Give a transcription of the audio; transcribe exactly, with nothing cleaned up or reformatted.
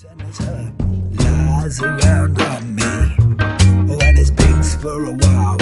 Lies around on me. Oh, and it's been for a while.